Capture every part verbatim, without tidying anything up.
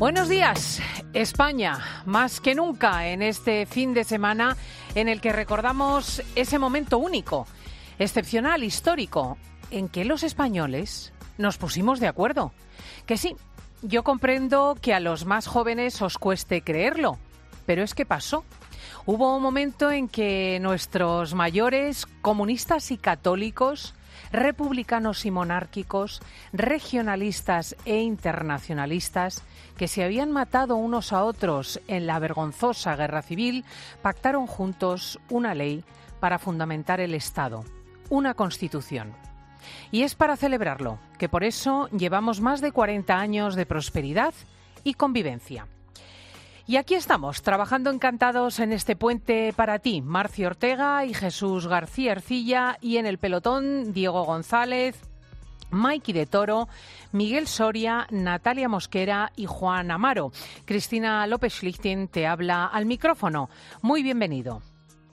Buenos días, España, más que nunca en este fin de semana en el que recordamos ese momento único, excepcional, histórico, en que los españoles nos pusimos de acuerdo. Que sí, yo comprendo que a los más jóvenes os cueste creerlo, pero es que pasó. Hubo un momento en que nuestros mayores, comunistas y católicos, republicanos y monárquicos, regionalistas e internacionalistas, que se habían matado unos a otros en la vergonzosa guerra civil, pactaron juntos una ley para fundamentar el Estado, una Constitución. Y es para celebrarlo que por eso llevamos más de cuarenta años de prosperidad y convivencia. Y aquí estamos, trabajando encantados en este puente para ti, Marcio Ortega y Jesús García Ercilla, y en el pelotón Diego González, Maiki de Toro, Miguel Soria, Natalia Mosquera y Juan Amaro. Cristina López Schlichting te habla al micrófono. Muy bienvenido.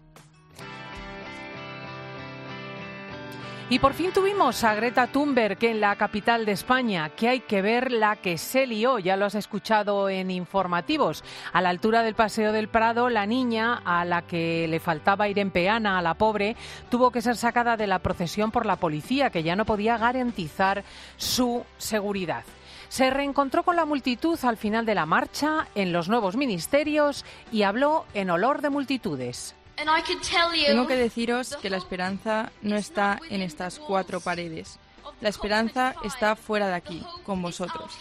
Y por fin tuvimos a Greta Thunberg en la capital de España, que hay que ver la que se lió, ya lo has escuchado en informativos. A la altura del Paseo del Prado, la niña, a la que le faltaba ir en peana a la pobre, tuvo que ser sacada de la procesión por la policía, que ya no podía garantizar su seguridad. Se reencontró con la multitud al final de la marcha, en los nuevos ministerios, y habló en olor de multitudes. Tengo que deciros que la esperanza no está en estas cuatro paredes. La esperanza está fuera de aquí, con vosotros.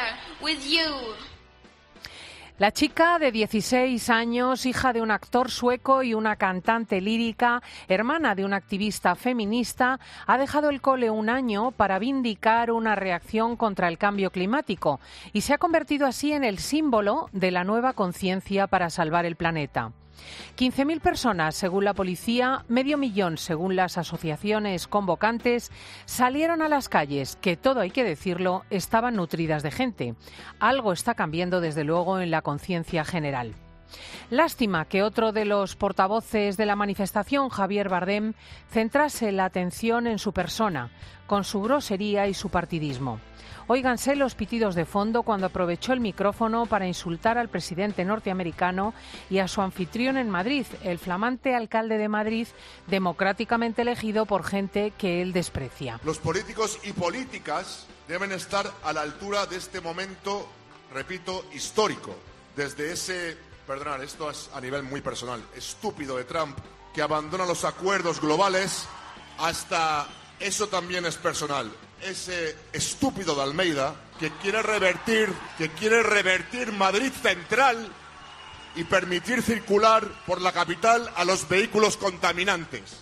La chica de dieciséis años, hija de un actor sueco y una cantante lírica, hermana de un activista feminista, ha dejado el cole un año para vindicar una reacción contra el cambio climático y se ha convertido así en el símbolo de la nueva conciencia para salvar el planeta. quince mil personas, según la policía, medio millón, según las asociaciones convocantes, salieron a las calles, que todo hay que decirlo, estaban nutridas de gente. Algo está cambiando, desde luego, en la conciencia general. Lástima que otro de los portavoces de la manifestación, Javier Bardem, centrase la atención en su persona, con su grosería y su partidismo. Óiganse los pitidos de fondo cuando aprovechó el micrófono para insultar al presidente norteamericano y a su anfitrión en Madrid, el flamante alcalde de Madrid, democráticamente elegido por gente que él desprecia. Los políticos y políticas deben estar a la altura de este momento, repito, histórico. Desde ese, perdonad, esto es a nivel muy personal, estúpido de Trump, que abandona los acuerdos globales, hasta eso también es personal. Ese estúpido de Almeida que quiere revertir, que quiere revertir Madrid Central y permitir circular por la capital a los vehículos contaminantes.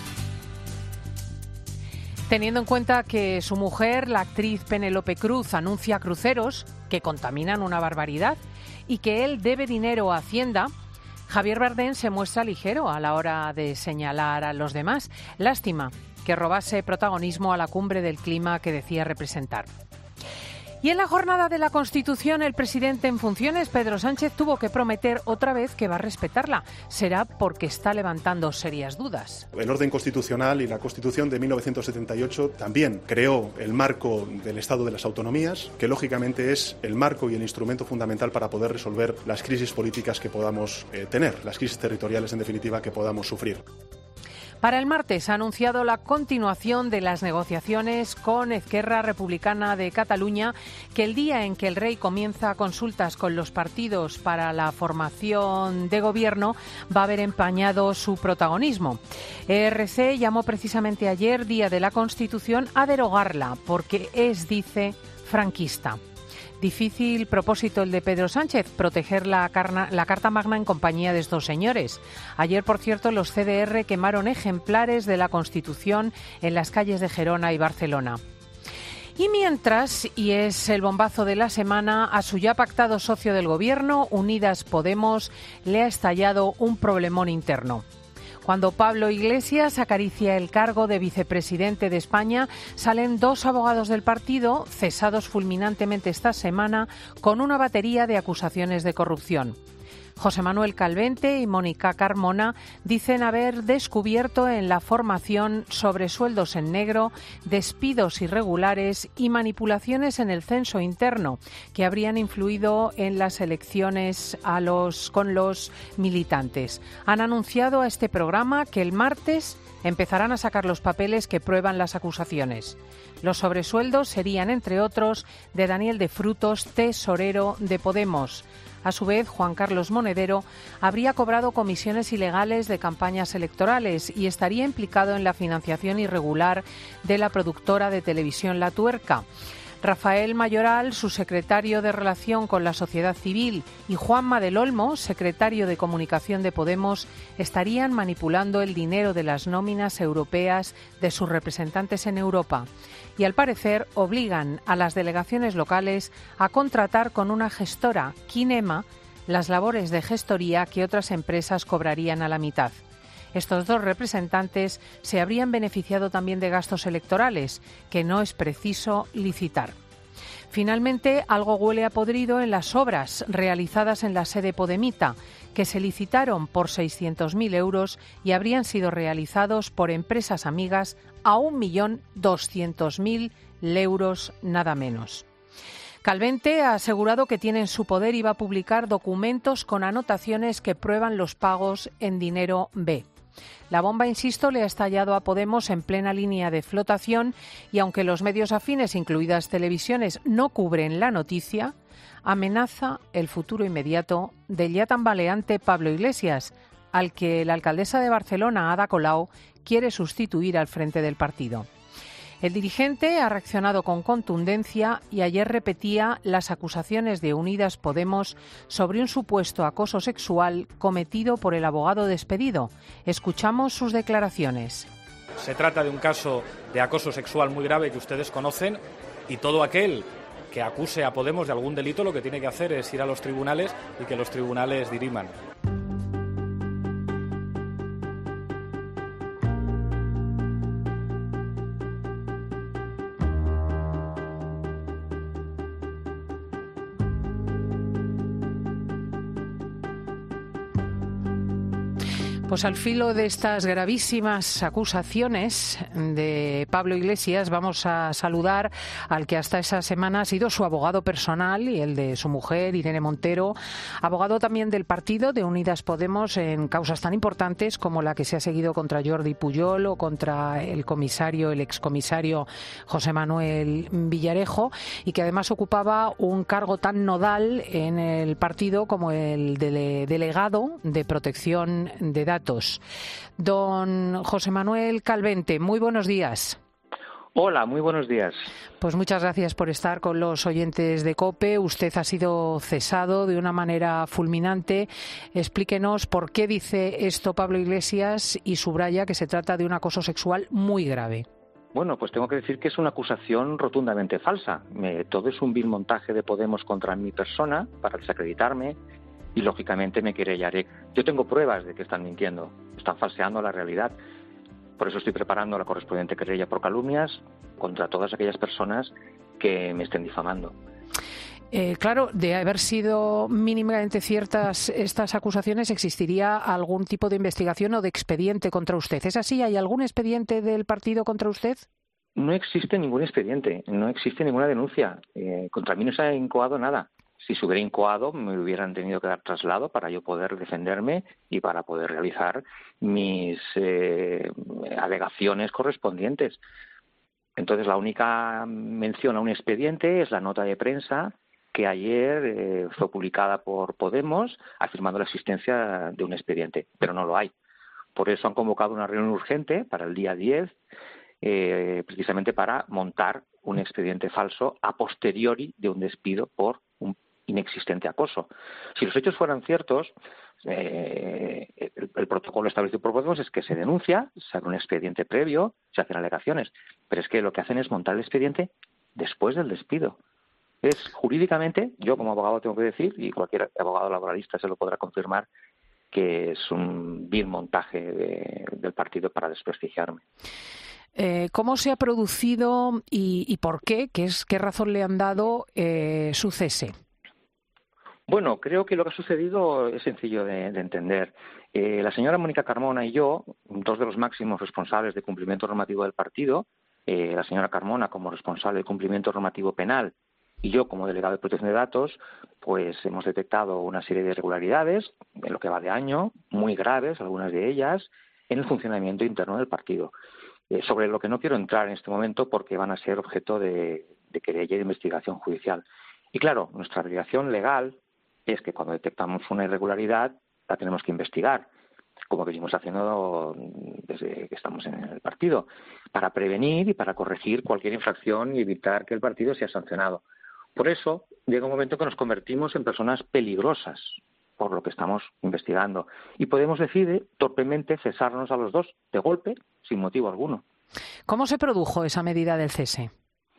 Teniendo en cuenta que su mujer, la actriz Penélope Cruz, anuncia cruceros que contaminan una barbaridad y que él debe dinero a Hacienda, Javier Bardem se muestra ligero a la hora de señalar a los demás. Lástima que robase protagonismo a la cumbre del clima que decía representar. Y en la jornada de la Constitución, el presidente en funciones, Pedro Sánchez, tuvo que prometer otra vez que va a respetarla. Será porque está levantando serias dudas. El orden constitucional y la Constitución de mil novecientos setenta y ocho también creó el marco del Estado de las Autonomías, que lógicamente es el marco y el instrumento fundamental para poder resolver las crisis políticas que podamos eh, tener, las crisis territoriales, en definitiva, que podamos sufrir. Para el martes ha anunciado la continuación de las negociaciones con Esquerra Republicana de Cataluña, que el día en que el rey comienza consultas con los partidos para la formación de gobierno va a haber empañado su protagonismo. E R C llamó precisamente ayer, Día de la Constitución, a derogarla porque es, dice, franquista. Difícil propósito el de Pedro Sánchez, proteger la, carna, la Carta Magna en compañía de estos señores. Ayer, por cierto, los C D R quemaron ejemplares de la Constitución en las calles de Gerona y Barcelona. Y mientras, y es el bombazo de la semana, a su ya pactado socio del Gobierno, Unidas Podemos, le ha estallado un problemón interno. Cuando Pablo Iglesias acaricia el cargo de vicepresidente de España, salen dos abogados del partido, cesados fulminantemente esta semana, con una batería de acusaciones de corrupción. José Manuel Calvente y Mónica Carmona dicen haber descubierto en la formación sobresueldos en negro, despidos irregulares y manipulaciones en el censo interno que habrían influido en las elecciones a los, con los militantes. Han anunciado a este programa que el martes empezarán a sacar los papeles que prueban las acusaciones. Los sobresueldos serían, entre otros, de Daniel de Frutos, tesorero de Podemos. A su vez, Juan Carlos Monedero habría cobrado comisiones ilegales de campañas electorales y estaría implicado en la financiación irregular de la productora de televisión La Tuerca. Rafael Mayoral, su secretario de Relación con la Sociedad Civil, y Juanma del Olmo, secretario de Comunicación de Podemos, estarían manipulando el dinero de las nóminas europeas de sus representantes en Europa. Y, al parecer, obligan a las delegaciones locales a contratar con una gestora, Kinema, las labores de gestoría que otras empresas cobrarían a la mitad. Estos dos representantes se habrían beneficiado también de gastos electorales, que no es preciso licitar. Finalmente, algo huele a podrido en las obras realizadas en la sede podemita, que se licitaron por seiscientos mil euros y habrían sido realizados por empresas amigas a un millón doscientos mil euros nada menos. Calvente ha asegurado que tiene en su poder y va a publicar documentos con anotaciones que prueban los pagos en dinero B. La bomba, insisto, le ha estallado a Podemos en plena línea de flotación y aunque los medios afines, incluidas televisiones, no cubren la noticia, amenaza el futuro inmediato del ya tambaleante Pablo Iglesias, al que la alcaldesa de Barcelona, Ada Colau, quiere sustituir al frente del partido. El dirigente ha reaccionado con contundencia y ayer repetía las acusaciones de Unidas Podemos sobre un supuesto acoso sexual cometido por el abogado despedido. Escuchamos sus declaraciones. Se trata de un caso de acoso sexual muy grave que ustedes conocen y todo aquel que acuse a Podemos de algún delito lo que tiene que hacer es ir a los tribunales y que los tribunales diriman. Pues al filo de estas gravísimas acusaciones de Pablo Iglesias vamos a saludar al que hasta esa semana ha sido su abogado personal y el de su mujer, Irene Montero, abogado también del partido de Unidas Podemos en causas tan importantes como la que se ha seguido contra Jordi Pujol o contra el comisario, el excomisario José Manuel Villarejo, y que además ocupaba un cargo tan nodal en el partido como el de delegado de protección de datos. Don José Manuel Calvente, muy buenos días. Hola, muy buenos días. Pues muchas gracias por estar con los oyentes de COPE. Usted ha sido cesado de una manera fulminante. Explíquenos por qué dice esto Pablo Iglesias y subraya que se trata de un acoso sexual muy grave. Bueno, pues tengo que decir que es una acusación rotundamente falsa. Me, todo es un vil montaje de Podemos contra mi persona para desacreditarme y, lógicamente, me querellaré. Yo tengo pruebas de que están mintiendo, están falseando la realidad. Por eso estoy preparando la correspondiente querella por calumnias contra todas aquellas personas que me estén difamando. Eh, claro, de haber sido mínimamente ciertas estas acusaciones, ¿existiría algún tipo de investigación o de expediente contra usted? ¿Es así? ¿Hay algún expediente del partido contra usted? No existe ningún expediente, no existe ninguna denuncia. Eh, contra mí no se ha incoado nada. Si se hubiera incoado, me hubieran tenido que dar traslado para yo poder defenderme y para poder realizar mis eh, alegaciones correspondientes. Entonces, la única mención a un expediente es la nota de prensa que ayer eh, fue publicada por Podemos afirmando la existencia de un expediente, pero no lo hay. Por eso han convocado una reunión urgente para el día diez, eh, precisamente para montar un expediente falso a posteriori de un despido por un inexistente acoso. Si los hechos fueran ciertos, eh, el, el protocolo establecido por Podemos es que se denuncia, se abre un expediente previo, se hacen alegaciones, pero es que lo que hacen es montar el expediente después del despido. Es jurídicamente, yo como abogado tengo que decir, y cualquier abogado laboralista se lo podrá confirmar, que es un vil montaje de, del partido para desprestigiarme. Eh, ¿Cómo se ha producido y, y por qué? ¿Qué, es, qué razón le han dado eh, su cese? Bueno, creo que lo que ha sucedido es sencillo de, de entender. Eh, la señora Mónica Carmona y yo, dos de los máximos responsables de cumplimiento normativo del partido, eh, la señora Carmona como responsable de cumplimiento normativo penal y yo como delegado de protección de datos, pues hemos detectado una serie de irregularidades en lo que va de año, muy graves, algunas de ellas, en el funcionamiento interno del partido. Eh, sobre lo que no quiero entrar en este momento porque van a ser objeto de, de querella y de investigación judicial. Y claro, nuestra obligación legal es que cuando detectamos una irregularidad la tenemos que investigar, como venimos haciendo desde que estamos en el partido, para prevenir y para corregir cualquier infracción y evitar que el partido sea sancionado. Por eso llega un momento que nos convertimos en personas peligrosas por lo que estamos investigando y podemos decidir torpemente cesarnos a los dos de golpe sin motivo alguno. ¿Cómo se produjo esa medida del cese?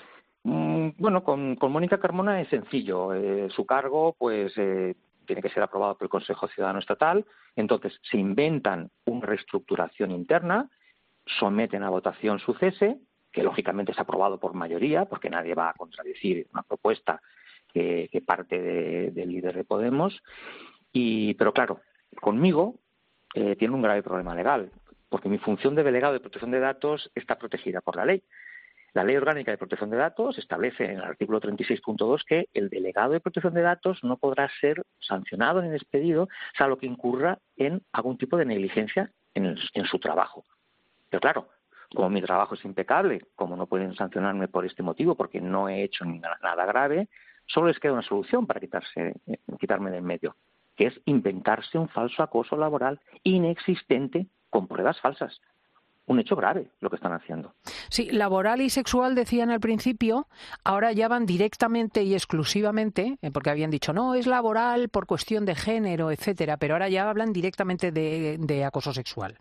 Bueno, con, con Mónica Carmona es sencillo. Eh, su cargo, pues, eh, tiene que ser aprobado por el Consejo Ciudadano Estatal. Entonces, se inventan una reestructuración interna, someten a votación su cese, que lógicamente es aprobado por mayoría, porque nadie va a contradecir una propuesta que, que parte de, del líder de Podemos. Y, pero claro, conmigo eh, tiene un grave problema legal, porque mi función de delegado de protección de datos está protegida por la ley. La Ley Orgánica de Protección de Datos establece en el artículo treinta y seis punto dos que el delegado de protección de datos no podrá ser sancionado ni despedido, salvo que incurra en algún tipo de negligencia en, el, en su trabajo. Pero claro, como mi trabajo es impecable, como no pueden sancionarme por este motivo, porque no he hecho ni nada grave, solo les queda una solución para quitarse, quitarme de en medio, que es inventarse un falso acoso laboral inexistente con pruebas falsas. Un hecho grave lo que están haciendo. Sí, laboral y sexual decían al principio, ahora ya van directamente y exclusivamente, porque habían dicho no, es laboral por cuestión de género, etcétera, pero ahora ya hablan directamente de, de acoso sexual.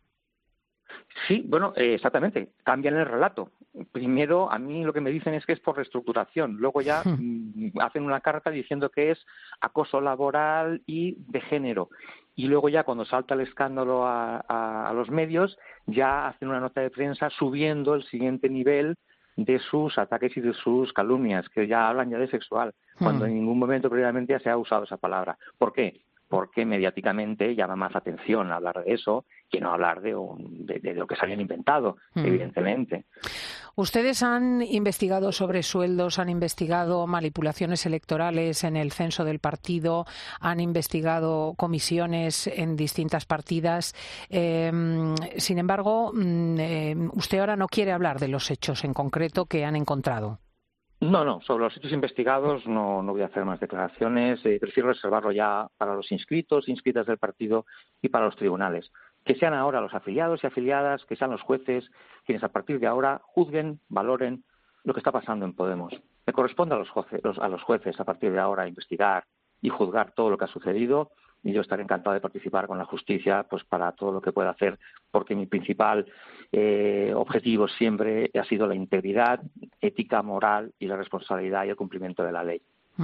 Sí, bueno, eh, exactamente, cambian el relato. Primero, a mí lo que me dicen es que es por reestructuración, luego ya mm, hacen una carta diciendo que es acoso laboral y de género. Y luego ya cuando salta el escándalo a, a, a los medios, ya hacen una nota de prensa subiendo el siguiente nivel de sus ataques y de sus calumnias, que ya hablan ya de sexual, mm. cuando en ningún momento previamente ya se ha usado esa palabra. ¿Por qué? Porque mediáticamente llama más atención hablar de eso que no hablar de, un, de, de lo que se habían inventado, mm. evidentemente. Ustedes han investigado sobre sueldos, han investigado manipulaciones electorales en el censo del partido, han investigado comisiones en distintas partidas. Eh, sin embargo, eh, usted ahora no quiere hablar de los hechos en concreto que han encontrado. No, no, sobre los hechos investigados no, no voy a hacer más declaraciones. Eh, prefiero reservarlo ya para los inscritos, inscritas del partido y para los tribunales. Que sean ahora los afiliados y afiliadas, que sean los jueces quienes a partir de ahora juzguen, valoren lo que está pasando en Podemos. Me corresponde a los jueces, a los jueces a partir de ahora investigar y juzgar todo lo que ha sucedido y yo estaré encantado de participar con la justicia pues para todo lo que pueda hacer, porque mi principal eh, objetivo siempre ha sido la integridad, ética, moral y la responsabilidad y el cumplimiento de la ley.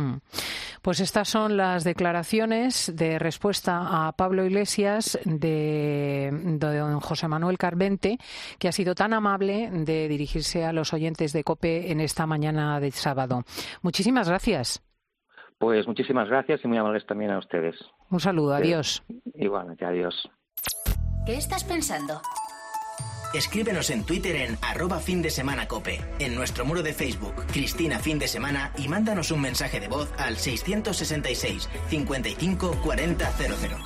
Pues estas son las declaraciones de respuesta a Pablo Iglesias de, de don José Manuel Carvente, que ha sido tan amable de dirigirse a los oyentes de COPE en esta mañana de sábado. Muchísimas gracias. Pues muchísimas gracias y muy amables también a ustedes. Un saludo, adiós. Igualmente, adiós. ¿Qué estás pensando? Escríbenos en Twitter en arroba fin de semana cope, en nuestro muro de Facebook, Cristina Fin de Semana, y mándanos un mensaje de voz al seiscientos sesenta y seis, cincuenta y cinco, cuarenta, cero cero.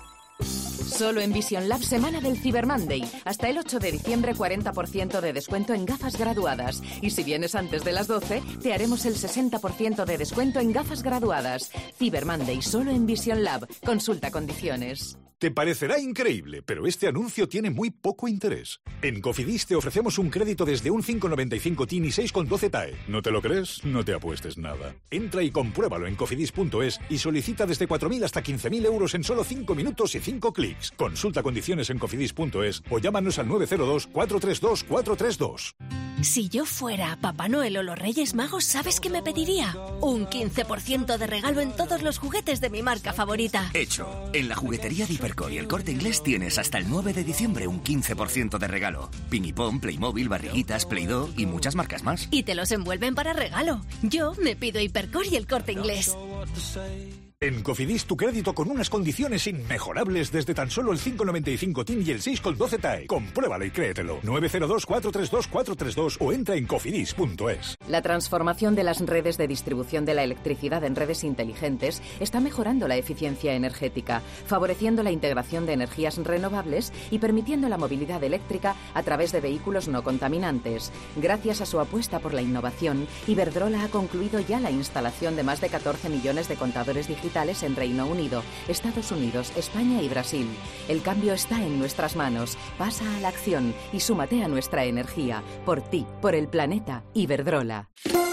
Solo en Vision Lab, semana del Cyber Monday. Hasta el ocho de diciembre, cuarenta por ciento de descuento en gafas graduadas. Y si vienes antes de las doce, te haremos el sesenta por ciento de descuento en gafas graduadas. Cyber Monday, solo en Vision Lab. Consulta condiciones. Te parecerá increíble, pero este anuncio tiene muy poco interés. En Cofidis te ofrecemos un crédito desde un cinco coma noventa y cinco T I N y seis coma doce T A E. ¿No te lo crees? No te apuestes nada. Entra y compruébalo en cofidis punto es y solicita desde cuatro mil hasta quince mil euros en solo cinco minutos y cinco clics. Consulta condiciones en cofidis punto es o llámanos al nueve cero dos, cuatro tres dos, cuatro tres dos. Si yo fuera Papá Noel o los Reyes Magos, ¿sabes qué me pediría? Un quince por ciento de regalo en todos los juguetes de mi marca favorita. Hecho. En la juguetería de Hipercor y el Corte Inglés tienes hasta el nueve de diciembre un quince por ciento de regalo. Ping y Pong, Playmobil, Barriguitas, Play-Doh y muchas marcas más. Y te los envuelven para regalo. Yo me pido Hipercor y el Corte Inglés. En Cofidis, tu crédito con unas condiciones inmejorables desde tan solo el cinco coma noventa y cinco T I N y el seis coma doce T A E. Compruébalo y créetelo. nueve cero dos, cuatro tres dos, cuatro tres dos o entra en cofidis punto es. La transformación de las redes de distribución de la electricidad en redes inteligentes está mejorando la eficiencia energética, favoreciendo la integración de energías renovables y permitiendo la movilidad eléctrica a través de vehículos no contaminantes. Gracias a su apuesta por la innovación, Iberdrola ha concluido ya la instalación de más de catorce millones de contadores digitales en Reino Unido, Estados Unidos, España y Brasil. El cambio está en nuestras manos. Pasa a la acción y súmate a nuestra energía. Por ti, por el planeta. Iberdrola.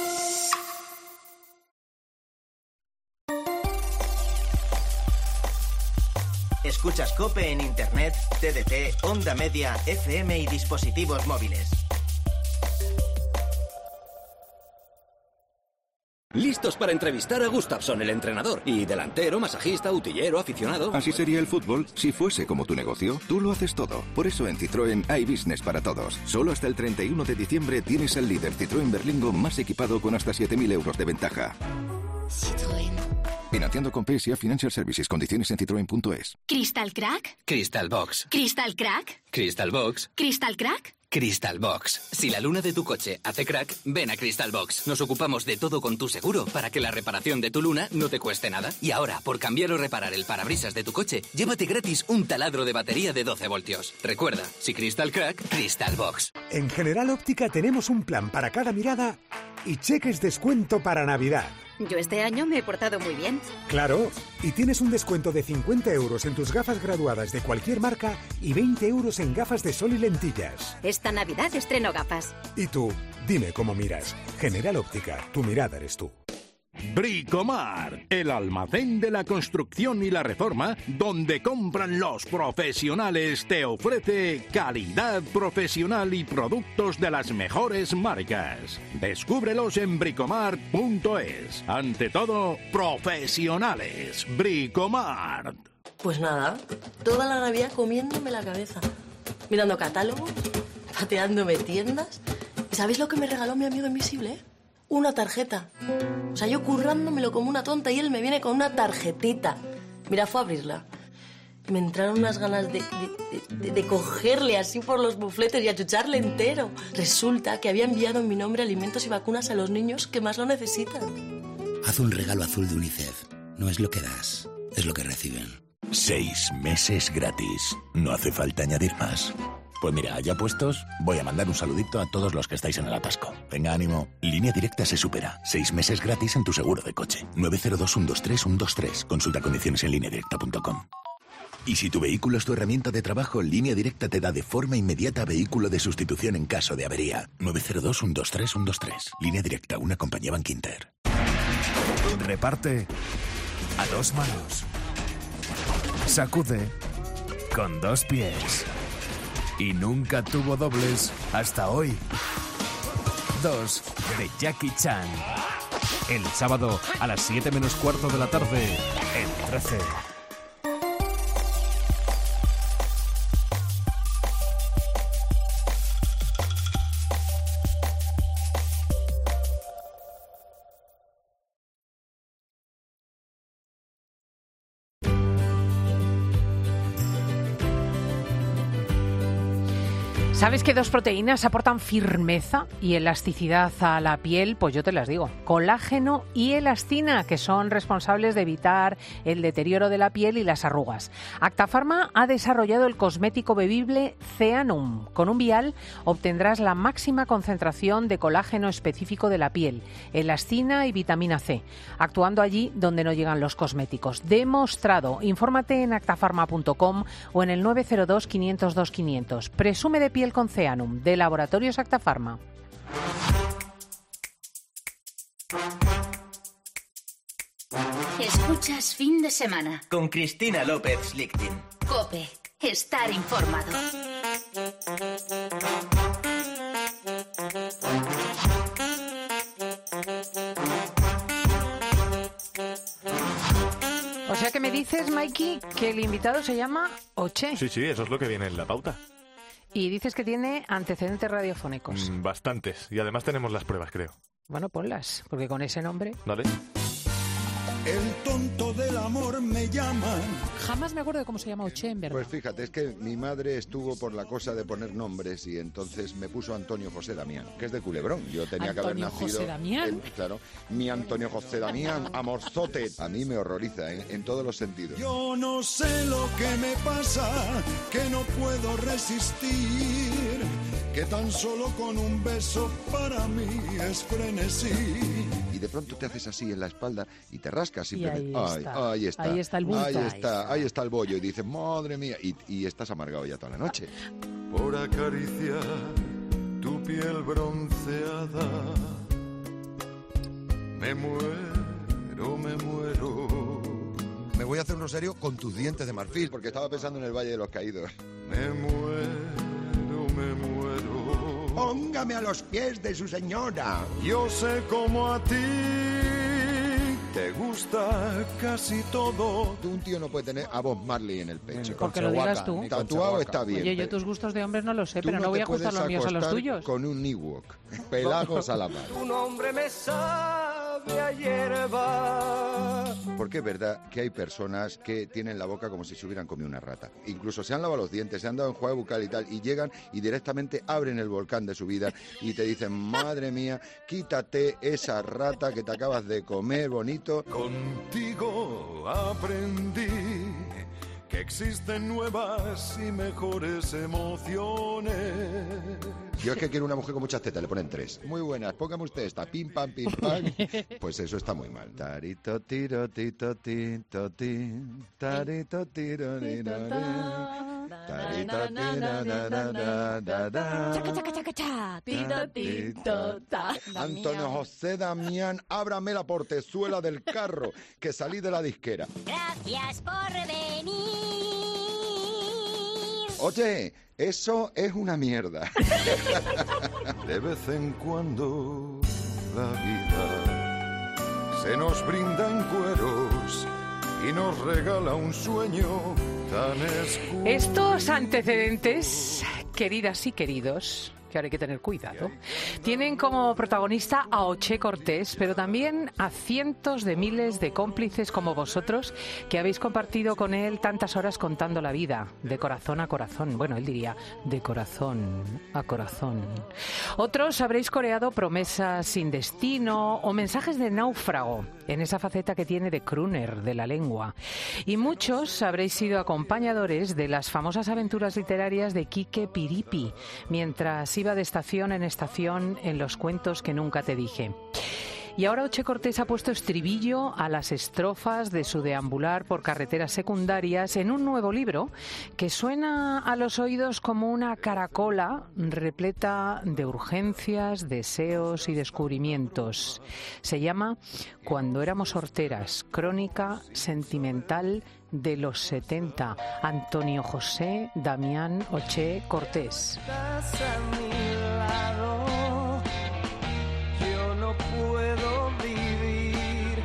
Escuchas COPE en Internet, T D T, Onda Media, F M y dispositivos móviles. Listos para entrevistar a Gustafsson, el entrenador. Y delantero, masajista, utillero, aficionado. Así sería el fútbol si fuese como tu negocio. Tú lo haces todo. Por eso en Citroën hay business para todos. Solo hasta el treinta y uno de diciembre tienes el líder Citroën Berlingo más equipado con hasta siete mil euros de ventaja. Citroën. Financiando con P S A Financial Services. Condiciones en citroen punto es. ¿Crystal Crack? Crystal Box. ¿Crystal Crack? Crystal Box. ¿Crystal Crack? Crystal Box. Si la luna de tu coche hace crack, ven a Crystal Box. Nos ocupamos de todo con tu seguro para que la reparación de tu luna no te cueste nada. Y ahora, por cambiar o reparar el parabrisas de tu coche, llévate gratis un taladro de batería de doce voltios. Recuerda, si Crystal Crack, Crystal Box. En General Óptica tenemos un plan para cada mirada y cheques descuento para Navidad. Yo este año me he portado muy bien. Claro, y tienes un descuento de cincuenta euros en tus gafas graduadas de cualquier marca y veinte euros en gafas de sol y lentillas. Esta Navidad estreno gafas. ¿Y tú? Dime cómo miras. General Óptica, tu mirada eres tú. Bricomart, el almacén de la construcción y la reforma, donde compran los profesionales, te ofrece calidad profesional y productos de las mejores marcas. Descúbrelos en bricomart punto es. Ante todo, profesionales. Bricomart. Pues nada, toda la Navidad comiéndome la cabeza, mirando catálogos, pateándome tiendas. ¿Y sabéis lo que me regaló mi amigo invisible? Una tarjeta. O sea, yo currándomelo como una tonta y él me viene con una tarjetita. Mira, fue a abrirla. Y me entraron unas ganas de, de, de, de cogerle así por los bufletes y achucharle entero. Resulta que había enviado en mi nombre alimentos y vacunas a los niños que más lo necesitan. Haz un regalo azul de UNICEF. No es lo que das, es lo que reciben. Seis meses gratis. No hace falta añadir más. Pues mira, ya puestos, voy a mandar un saludito a todos los que estáis en el atasco. Venga, ánimo. Línea Directa se supera. Seis meses gratis en tu seguro de coche. nueve cero dos, uno dos tres, uno dos tres. Consulta condiciones en línea directa punto com. Y si tu vehículo es tu herramienta de trabajo, Línea Directa te da de forma inmediata vehículo de sustitución en caso de avería. nueve cero dos, uno dos tres, uno dos tres. Línea Directa, una compañía Bankinter. Reparte a dos manos. Sacude con dos pies. Y nunca tuvo dobles hasta hoy. Dos de Jackie Chan. El sábado a las siete menos cuarto de la tarde en trece. ¿Sabes que dos proteínas aportan firmeza y elasticidad a la piel? Pues yo te las digo. Colágeno y elastina, que son responsables de evitar el deterioro de la piel y las arrugas. Actafarma ha desarrollado el cosmético bebible Zeanum. Con un vial obtendrás la máxima concentración de colágeno específico de la piel, elastina y vitamina C, actuando allí donde no llegan los cosméticos. Demostrado. Infórmate en actafarma punto com o en el nueve cero dos, quinientos dos, quinientos. Presume de piel con Zeanum, de Laboratorios Actafarma. Escuchas Fin de Semana con Cristina López Lichtin. COPE. Estar informado. O sea que me dices, Mikey, que el invitado se llama Oche. Sí, sí, eso es lo que viene en la pauta. Y dices que tiene antecedentes radiofónicos. Mm, bastantes. Y además tenemos las pruebas, creo. Bueno, ponlas, porque con ese nombre... Dale. el tonto del amor me llaman. Jamás me acuerdo de cómo se llama Oche, en verdad. Pues fíjate, es que mi madre estuvo por la cosa de poner nombres y entonces me puso Antonio José Damián, que es de Culebrón. Yo tenía Antonio que haber nacido... José Damián. En, claro, mi Antonio José Damián, amorzote. A mí me horroriza en, en todos los sentidos. Yo no sé lo que me pasa, que no puedo resistir, que tan solo con un beso para mí es frenesí. Y de pronto te haces así en la espalda y te rascas Y simplemente. ahí Ay, está. ahí está. Ahí está el bulto. Ahí está, ahí está el bollo. Y dices, madre mía. Y, y estás amargado ya toda la noche. Por acariciar tu piel bronceada, me muero, me muero. Me voy a hacer un rosario con tus dientes de marfil, porque estaba pensando en el Valle de los Caídos. Me muero, me muero. Póngame a los pies de su señora. Yo sé cómo a ti te gusta casi todo. Un tío no puede tener a Bob Marley en el pecho. Porque lo digas tú. Tatuado está bien. Oye, yo tus gustos de hombres no lo sé, Tú pero no, no voy te a ajustar puedes los míos a los acostar tuyos. Con un Ewok. Pelagos a la mar. Tu nombre me sabe a hierba. Porque es verdad que hay personas que tienen la boca como si se hubieran comido una rata. Incluso se han lavado los dientes, se han dado enjuague bucal y tal, y llegan y directamente abren el volcán de su vida y te dicen, madre mía, quítate esa rata que te acabas de comer, bonito. Contigo aprendí que existen nuevas y mejores emociones. Yo es que quiero una mujer con muchas tetas, le ponen tres. Muy buenas, póngame usted esta, pim pam, pim pam. Pues eso está muy mal. Tarito tiro tito tito tin, tarito tiro tiro tarito tiro da da da. Chaca, chaca, chaca, cha, tito, tito, ta. Antonio José Damián, ábrame la portezuela del carro, que salí de la disquera. Gracias por venir. Oye, eso es una mierda. De vez en cuando la vida se nos brinda en cueros y nos regala un sueño tan escudo. Estos antecedentes, queridas y queridos, que ahora hay que tener cuidado, tienen como protagonista a Oche Cortés, pero también a cientos de miles de cómplices como vosotros que habéis compartido con él tantas horas contando la vida, de corazón a corazón. Bueno, él diría, de corazón a corazón. Otros habréis coreado promesas sin destino o mensajes de náufrago, en esa faceta que tiene de crooner de la lengua. Y muchos habréis sido acompañadores de las famosas aventuras literarias de Quique Piripi, mientras iba de estación en estación en los cuentos que nunca te dije. Y ahora Oche Cortés ha puesto estribillo a las estrofas de su deambular por carreteras secundarias en un nuevo libro que suena a los oídos como una caracola repleta de urgencias, deseos y descubrimientos. Se llama Cuando éramos horteras, crónica sentimental de los setenta. Antonio José Damián Oche Cortés. Estás a mi lado, yo no puedo vivir.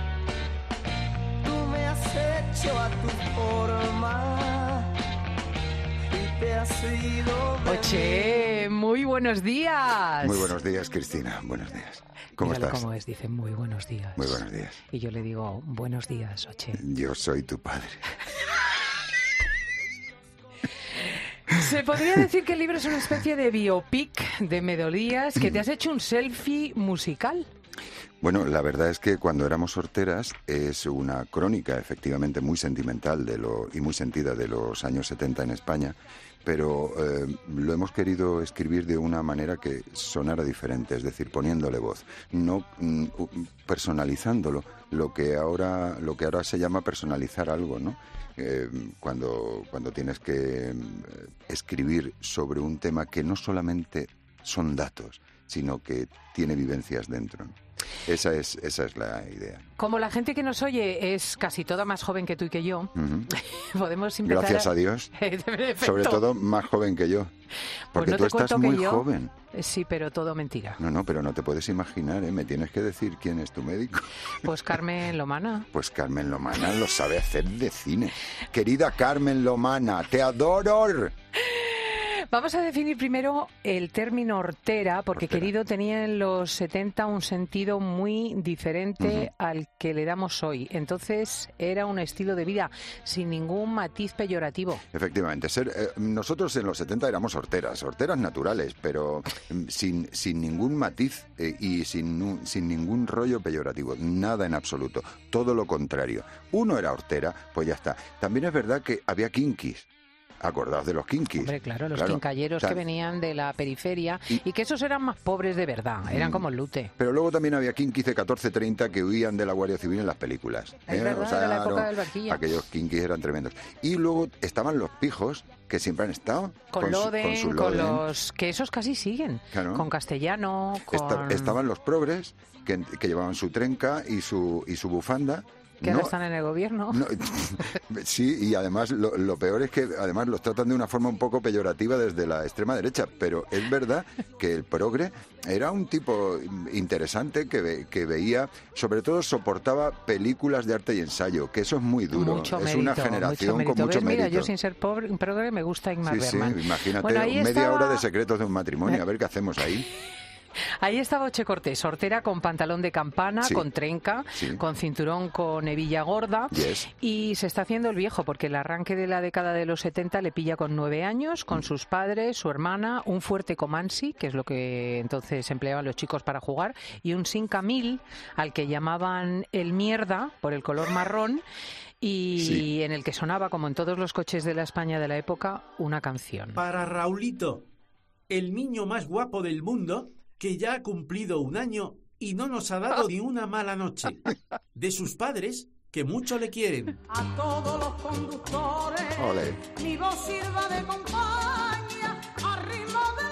Tú me has hecho a tu forma y te has ido de Oche, muy buenos días. Muy buenos días, Cristina. Buenos días. ¿Cómo Míralo estás? cómo es, dice muy buenos días. Muy buenos días. Y yo le digo, buenos días, Oche. Yo soy tu padre. Se podría decir que el libro es una especie de biopic de melodías que te has hecho un selfie musical. Bueno, la verdad es que Cuando éramos horteras es una crónica efectivamente muy sentimental de lo, y muy sentida de los años setenta en España, pero eh, lo hemos querido escribir de una manera que sonara diferente, es decir, poniéndole voz, no mm, personalizándolo, lo que ahora lo que ahora se llama personalizar algo, ¿no? Eh, cuando, cuando tienes que eh, escribir sobre un tema que no solamente son datos, sino que tiene vivencias dentro, ¿no? Esa es, esa es la idea. Como la gente que nos oye es casi toda más joven que tú y que yo, Uh-huh. podemos empezar Gracias a Dios. Sobre todo más joven que yo. Porque pues no tú te estás cuento muy que yo, joven. Sí, pero todo mentira. No, no, pero no te puedes imaginar, ¿eh? Me tienes que decir quién es tu médico. Pues Carmen Lomana. Pues Carmen Lomana lo sabe hacer de cine. Querida Carmen Lomana, te adoro. Vamos a definir primero el término hortera, porque Hortera. querido tenía en los setenta un sentido muy diferente uh-huh. al que le damos hoy. Entonces era un estilo de vida sin ningún matiz peyorativo. Efectivamente. Ser, eh, nosotros en los setenta éramos horteras, horteras naturales, pero sin, sin ningún matiz eh, y sin, sin ningún rollo peyorativo. Nada en absoluto. Todo lo contrario. Uno era hortera, pues ya está. También es verdad que había kinkis. Acordaos de los kinkis. Hombre, claro, los claro. quincalleros o sea, que venían de la periferia y, y que esos eran más pobres de verdad, eran como el lute. Pero luego también había kinkis de catorce treinta que huían de la Guardia Civil en las películas. Es ¿eh? verdad, o sea, era la época no, del Barquilla. Aquellos kinkis eran tremendos. Y luego estaban los pijos, que siempre han estado. Con, con Loden, su, con, con los... que esos casi siguen. Claro. Con Castellano, con... Esta, estaban los progres, que, que llevaban su trenca y su, y su bufanda. Que no ahora están en el gobierno. No, sí, y además lo, lo peor es que además los tratan de una forma un poco peyorativa desde la extrema derecha, pero es verdad que el progre era un tipo interesante que, ve, que veía, sobre todo soportaba películas de arte y ensayo, que eso es muy duro. Mucho es mérito, una generación mucho con mucho ¿Ves? mérito. Mira, yo sin ser pobre, progre me gusta Ingmar sí, Bergman. Sí, imagínate, bueno, media estaba... hora de secretos de un matrimonio, a ver qué hacemos ahí. Ahí estaba Oche Cortés, hortera con pantalón de campana, sí, con trenca, sí, con cinturón con hebilla gorda, yes, y se está haciendo el viejo porque el arranque de la década de los setenta le pilla con nueve años, con mm. sus padres, su hermana, un fuerte Comansi, que es lo que entonces empleaban los chicos para jugar, y un Simca mil, al que llamaban el mierda por el color marrón, y sí, en el que sonaba, como en todos los coches de la España de la época, una canción. Para Raulito, el niño más guapo del mundo, que ya ha cumplido un año y no nos ha dado ni una mala noche. De sus padres, que mucho le quieren. A todos los conductores, Olé. Mi voz sirva de compañía, al ritmo de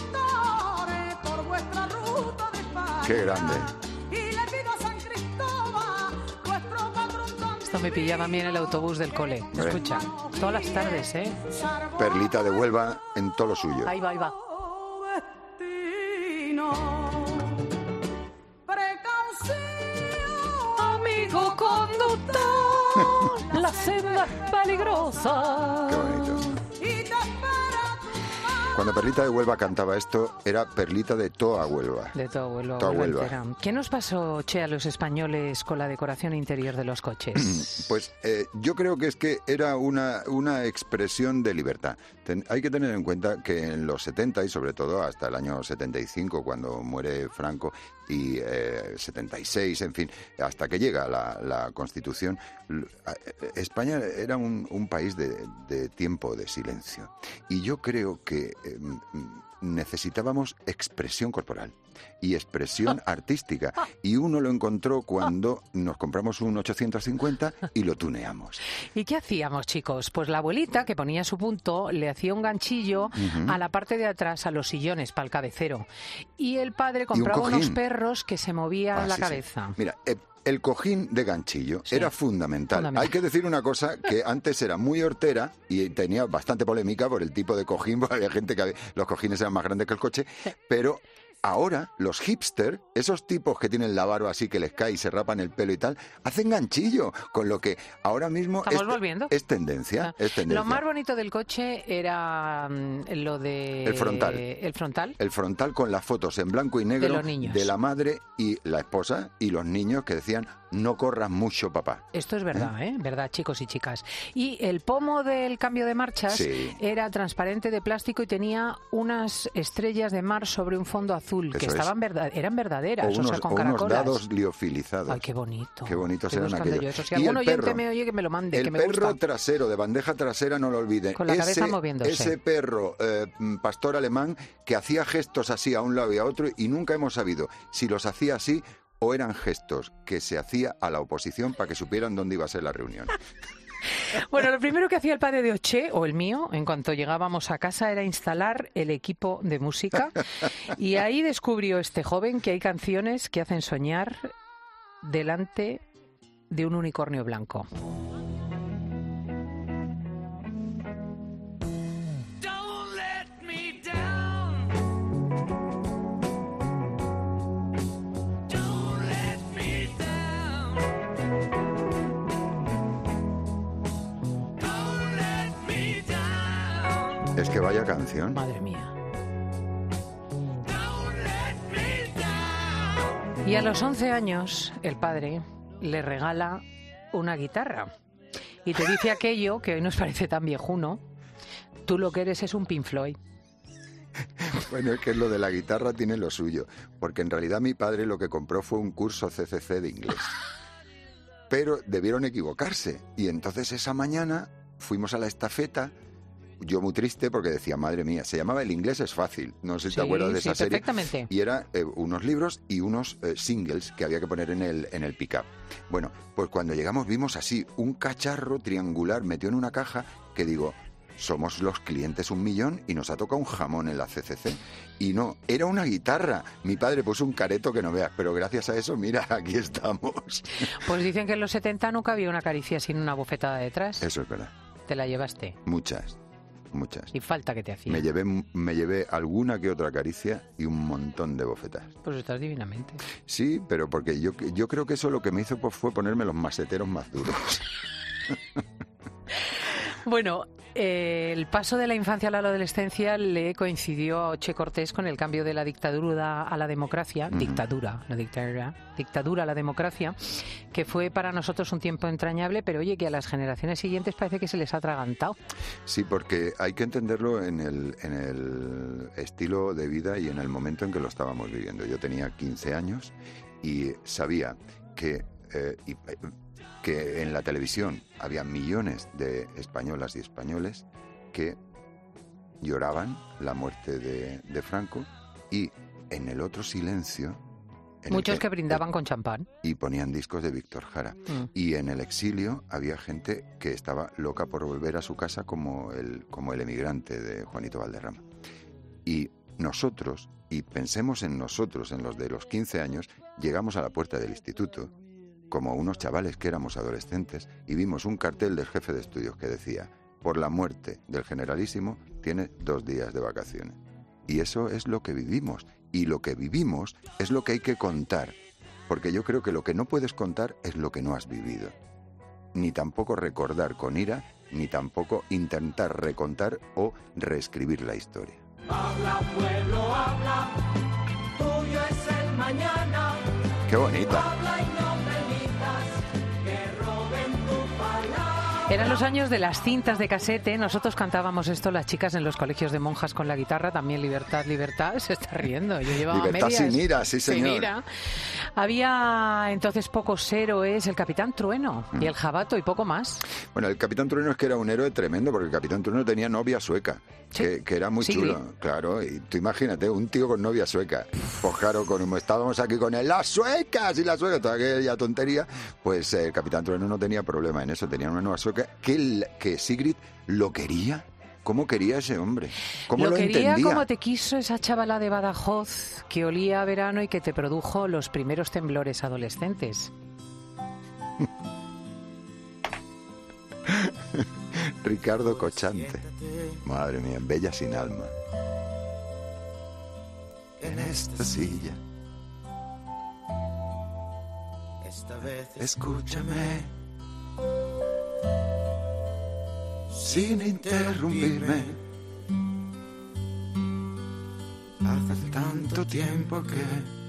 los motores, por vuestra ruta de España. ¡Qué grande! Y le pido a San Cristóbal, vuestro patrón también. Esto me pillaba a mí en el autobús del cole. Escucha, todas las tardes, ¿eh? Perlita de Huelva en todo lo suyo. Ahí va, ahí va. Precaución, amigo conductor, la senda es peligrosa. Qué bonito. Cuando Perlita de Huelva cantaba esto, era Perlita de toda Huelva. De toda Huelva. Toda Huelva. ¿Qué nos pasó, Che, a los españoles con la decoración interior de los coches? Pues eh, yo creo que es que era una, una expresión de libertad. Ten, hay que tener en cuenta que en los setenta y sobre todo hasta el año setenta y cinco, cuando muere Franco, y eh, setenta y seis, en fin, hasta que llega la, la Constitución, España era un, un país de, de tiempo de silencio. Y yo creo que eh, necesitábamos expresión corporal y expresión artística, y uno lo encontró cuando nos compramos un ochocientos cincuenta y lo tuneamos. ¿Y qué hacíamos, chicos? Pues la abuelita, que ponía su punto, le hacía un ganchillo uh-huh. a la parte de atrás, a los sillones, para el cabecero, y el padre compraba un unos perros que se movían ah, la sí, cabeza. Sí. Mira, eh, el cojín de ganchillo sí. era fundamental. fundamental. Hay que decir una cosa, que antes era muy hortera y tenía bastante polémica por el tipo de cojín, porque había gente que había, los cojines eran más grandes que el coche, pero ahora los hipster, esos tipos que tienen la barba así que les cae y se rapan el pelo y tal, hacen ganchillo, con lo que ahora mismo es, volviendo? es tendencia, es tendencia. Lo más bonito del coche era um, lo de... El frontal. El frontal. El frontal con las fotos en blanco y negro de los niños, de la madre y la esposa y los niños que decían: no corras mucho, papá. Esto es verdad, ¿eh? ¿eh? Verdad, chicos y chicas. Y el pomo del cambio de marchas sí. era transparente de plástico y tenía unas estrellas de mar sobre un fondo azul, Eso que estaban verdad, eran verdaderas, o, unos, o sea, con o caracolas. unos dados liofilizados. Ay, qué bonito. Qué bonitos eran aquellos. Si algún oyente perro, me oye, que me lo mande, el que me perro gusta. trasero, de bandeja trasera, no lo olviden. Con la ese, cabeza moviéndose. Ese perro eh, pastor alemán que hacía gestos así a un lado y a otro, y nunca hemos sabido si los hacía así o eran gestos que se hacía a la oposición para que supieran dónde iba a ser la reunión. Bueno, lo primero que hacía el padre de Oche, o el mío, en cuanto llegábamos a casa, era instalar el equipo de música. Y ahí descubrió este joven que hay canciones que hacen soñar delante de un unicornio blanco. Es que vaya canción. Madre mía. Y a los once años, el padre le regala una guitarra y te dice aquello que hoy nos parece tan viejuno: tú lo que eres es un Pink Floyd. Bueno, es que lo de la guitarra tiene lo suyo, porque en realidad mi padre lo que compró fue un curso C C C de inglés. Pero debieron equivocarse, y entonces esa mañana fuimos a la estafeta. Yo muy triste porque decía, madre mía, se llamaba El inglés es fácil, no sé si Sí, te acuerdas de sí, esa serie. perfectamente. Y era eh, unos libros y unos eh, singles que había que poner en el, en el pick-up. Bueno, pues cuando llegamos vimos así un cacharro triangular metido en una caja que digo, somos los clientes un millón y nos ha tocado un jamón en la C C C. Y no, era una guitarra. Mi padre puso un careto que no veas, pero gracias a eso, mira, aquí estamos. Pues dicen que en los setenta nunca había una caricia sin una bofetada detrás. Eso es verdad. Te la llevaste. Muchas. Muchas. Y falta que te hacía. Me llevé, me llevé alguna que otra caricia y un montón de bofetas. Pues estás divinamente. Sí, pero porque yo, yo creo que eso lo que me hizo pues, fue ponerme los maseteros más duros. Bueno, eh, el paso de la infancia a la adolescencia le coincidió a Che Cortés con el cambio de la dictadura a la democracia, uh-huh. dictadura, no dictadura, dictadura a la democracia, que fue para nosotros un tiempo entrañable, pero oye, que a las generaciones siguientes parece que se les ha atragantado. Sí, porque hay que entenderlo en el, en el estilo de vida y en el momento en que lo estábamos viviendo. Yo tenía quince años y sabía que... Eh, y, que en la televisión había millones de españolas y españoles que lloraban la muerte de, de Franco y en el otro silencio... En Muchos que, que brindaban eh, con champán. Y ponían discos de Víctor Jara. Mm. Y en el exilio había gente que estaba loca por volver a su casa como el, como el emigrante de Juanito Valderrama. Y nosotros, y pensemos en nosotros, en los de los quince años, llegamos a la puerta del instituto como unos chavales que éramos adolescentes, y vimos un cartel del jefe de estudios que decía, por la muerte del generalísimo, tiene dos días de vacaciones. Y eso es lo que vivimos, y lo que vivimos es lo que hay que contar, porque yo creo que lo que no puedes contar es lo que no has vivido. Ni tampoco recordar con ira, ni tampoco intentar recontar o reescribir la historia. Habla, pueblo, habla, tuyo es el mañana. ¡Qué bonita! Habla y no Eran los años de las cintas de casete. Nosotros cantábamos esto, las chicas en los colegios de monjas con la guitarra, también libertad, libertad. Se está riendo. Yo llevaba libertad medias, sin ira, sí señor. Sin ira. Había entonces pocos héroes, el Capitán Trueno mm. y el Jabato y poco más. Bueno, el Capitán Trueno es que era un héroe tremendo porque el Capitán Trueno tenía novia sueca, sí. que, que era muy sí, chulo, sí. claro. Y tú imagínate, un tío con novia sueca. Pues claro, como estábamos aquí con él, las suecas y las suecas, toda aquella tontería, pues el Capitán Trueno no tenía problema en eso, tenía una nueva sueca que, el, que Sigrid lo quería. ¿Cómo quería ese hombre? ¿Cómo lo, lo quería entendía? Como te quiso esa chavala de Badajoz que olía a verano y que te produjo los primeros temblores adolescentes. Ricardo Cochante. Madre mía, bella sin alma. En esta silla. Esta vez escúchame. Sin interrumpirme. Hace tanto tiempo que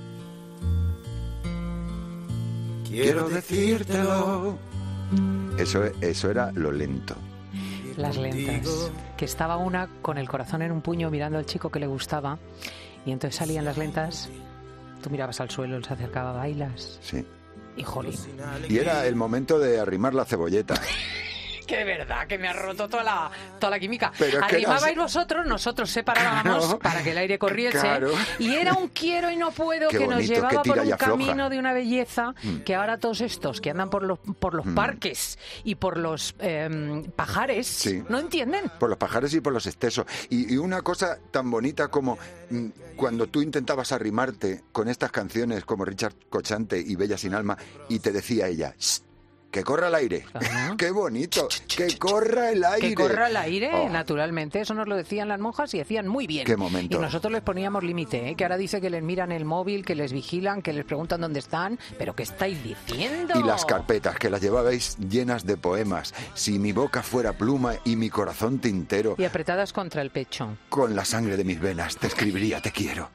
quiero decírtelo. Eso, eso era lo lento. Las lentas. Que estaba una con el corazón en un puño mirando al chico que le gustaba y entonces salían las lentas, tú mirabas al suelo, él se acercaba, bailas. Sí. Y jolín. Y era el momento de arrimar la cebolleta. Que de verdad, que me ha roto toda la, toda la química. Pero es Arrimabais no... vosotros, nosotros separábamos claro, para que el aire corriese. Claro. Y era un quiero y no puedo Qué que bonito, nos llevaba por un afloja. camino de una belleza mm. que ahora todos estos que andan por los, por los mm. parques y por los eh, pajares sí. no entienden. Por los pajares y por los excesos. Y, y una cosa tan bonita como mm, cuando tú intentabas arrimarte con estas canciones como Richard Cochante y Bella sin alma y te decía ella... que corra el aire. Ajá. ¡Qué bonito! ¡Que corra el aire! Que corra el aire, Oh. naturalmente. Eso nos lo decían las monjas y hacían muy bien. ¡Qué momento! Y nosotros les poníamos límite, ¿eh? Que ahora dice que les miran el móvil, que les vigilan, que les preguntan dónde están. ¿Pero qué estáis diciendo? Y las carpetas, que las llevabais llenas de poemas. Si mi boca fuera pluma y mi corazón tintero, Y apretadas contra el pecho. con la sangre de mis venas te escribiría te quiero.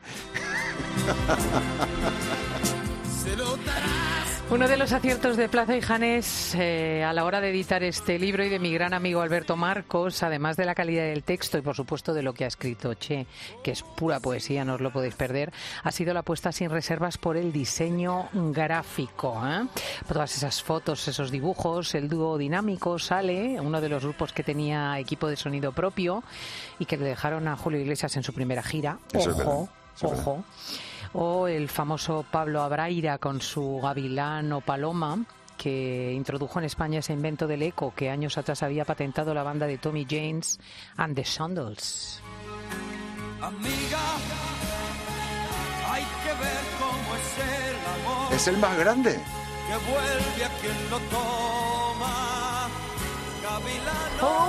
Uno de los aciertos de Plaza y Janés eh, a la hora de editar este libro y de mi gran amigo Alberto Marcos, además de la calidad del texto y por supuesto de lo que ha escrito Che, que es pura poesía, no os lo podéis perder, ha sido la apuesta sin reservas por el diseño gráfico. ¿eh? Todas esas fotos, esos dibujos, el dúo dinámico Sale, uno de los grupos que tenía equipo de sonido propio y que le dejaron a Julio Iglesias en su primera gira. Eso es verdad, Ojo, eso es ojo. O el famoso Pablo Abraira con su gavilán o paloma, que introdujo en España ese invento del eco que años atrás había patentado la banda de Tommy James and the Shondells. Amiga, hay que ver cómo es el amor. Es el más grande. Que vuelve a quien lo toma. Gavilano. Oh,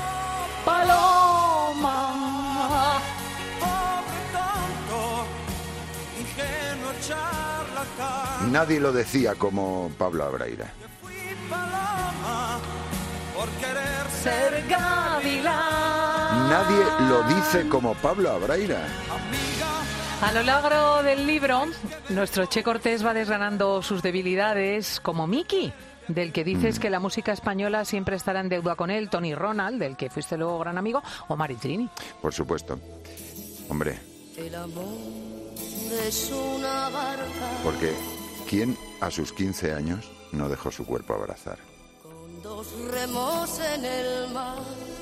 paloma. Pobre tonto, ingenuo charlatán. Nadie lo decía como Pablo Abraira. Paloma, por querer ser gavilán. Nadie lo dice como Pablo Abraira. A lo largo del libro, nuestro Che Cortés va desgranando sus debilidades, como Miki, del que dices Mm. que la música española siempre estará en deuda con él, Tony Ronald, del que fuiste luego gran amigo, o Maritrini. Por supuesto. Hombre, El amor es una barca. porque ¿quién a sus quince años no dejó su cuerpo abrazar? Con dos remos en el mar.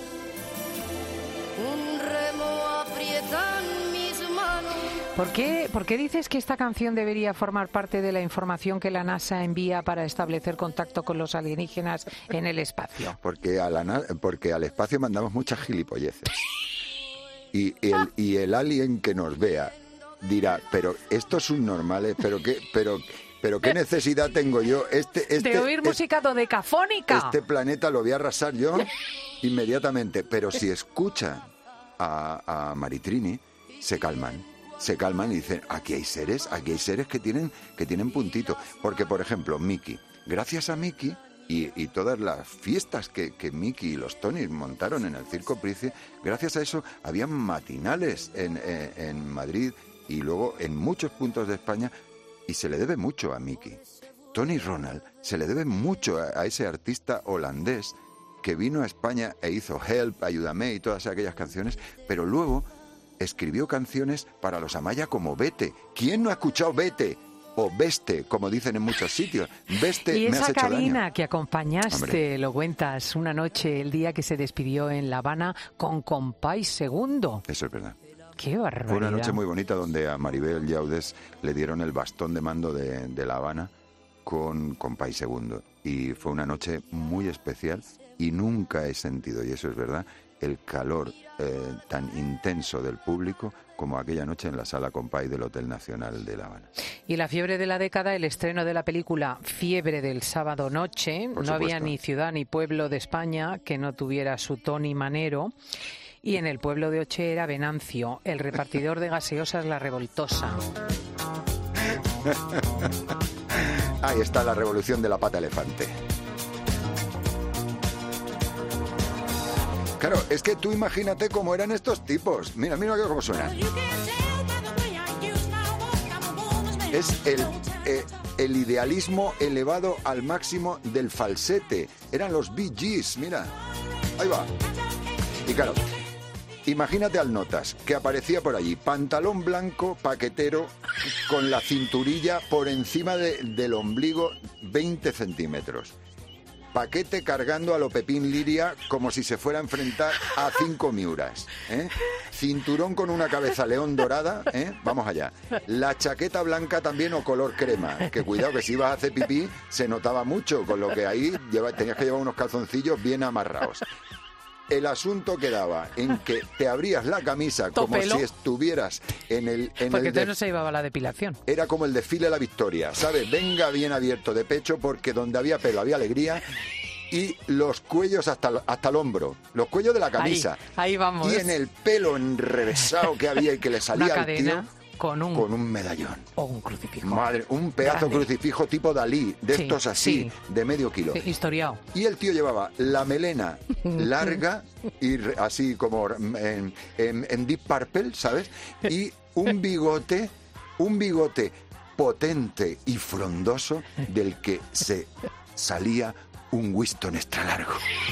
Un remo aprietan mis manos. ¿Por qué, ¿Por qué dices que esta canción debería formar parte de la información que la NASA envía para establecer contacto con los alienígenas en el espacio? Porque, a la na- porque al espacio mandamos muchas gilipolleces. Y el, y el alien que nos vea dirá, pero estos son normales, pero qué, pero, pero qué necesidad tengo yo. Este, este, de oír este- música dodecafónica. Este planeta lo voy a arrasar yo inmediatamente. Pero si escuchan a, a Maritrini, se calman. Se calman y dicen, aquí hay seres, aquí hay seres que tienen, que tienen puntito. Porque, por ejemplo, Miki, gracias a Miki y, y todas las fiestas que, que Miki y los Tonys montaron en el Circo Price, gracias a eso habían matinales en, en, en Madrid y luego en muchos puntos de España, y se le debe mucho a Miki. Tony Ronald se le debe mucho a, a ese artista holandés que vino a España e hizo Help, Ayúdame y todas aquellas canciones, pero luego escribió canciones para los Amaya como Vete. ¿Quién no ha escuchado Vete? O Veste, como dicen en muchos sitios. Veste, Y me has esa hecho daño. Karina que acompañaste, Hombre. lo cuentas, una noche, el día que se despidió en La Habana con Compay Segundo. Eso es verdad. ¡Qué barbaridad! Fue una noche muy bonita donde a Maribel Llaudes le dieron el bastón de mando de, de La Habana con Compay Segundo. Y fue una noche muy especial y nunca he sentido, y eso es verdad, el calor eh, tan intenso del público como aquella noche en la Sala Compay del Hotel Nacional de La Habana. Y la fiebre de la década, el estreno de la película Fiebre del sábado noche. Por no había supuesto. ni ciudad ni pueblo de España que no tuviera su Tony Manero. Y en el pueblo de Oche era Venancio, el repartidor de gaseosas La Revoltosa. Ahí está la revolución de la pata elefante. Claro, es que tú imagínate cómo eran estos tipos. Mira, mira cómo suenan. Es el, eh, el idealismo elevado al máximo del falsete. Eran los Bee Gees, mira. Ahí va. Y claro, imagínate al Notas, que aparecía por allí, pantalón blanco, paquetero, con la cinturilla por encima de- del ombligo veinte centímetros. Paquete cargando a lo Pepín Liria como si se fuera a enfrentar a cinco miuras. ¿eh? Cinturón con una cabeza león dorada, ¿eh? Vamos allá. La chaqueta blanca también o color crema, que cuidado que si ibas a hacer pipí se notaba mucho, con lo que ahí lleva, tenías que llevar unos calzoncillos bien amarrados. el asunto quedaba en que te abrías la camisa como Topelo. si estuvieras en el... En Porque el de- entonces no se llevaba la depilación. Era como el desfile de la Victoria, ¿sabes? Venga bien abierto de pecho porque donde había pelo había alegría y los cuellos hasta, el- hasta el hombro, los cuellos de la camisa. Ahí, ahí vamos. Y en el pelo enrevesado que había y que le salía Una al cadena tío con un... con un medallón. O un crucifijo. Madre, un pedazo de Grande. crucifijo tipo Dalí, de Sí, estos así, sí. de medio kilo. Sí, historiado. Y el tío llevaba la melena larga y re- así como en, en- en Deep Purple, ¿sabes? Y un bigote, un bigote potente y frondoso del que se salía un Winston extra largo.